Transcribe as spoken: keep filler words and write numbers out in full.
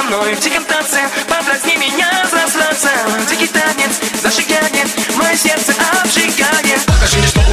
мной в диком танце, подразни меня взрослаться. Дикий танец зажигает, мое сердце обжигает. Покажи мне, что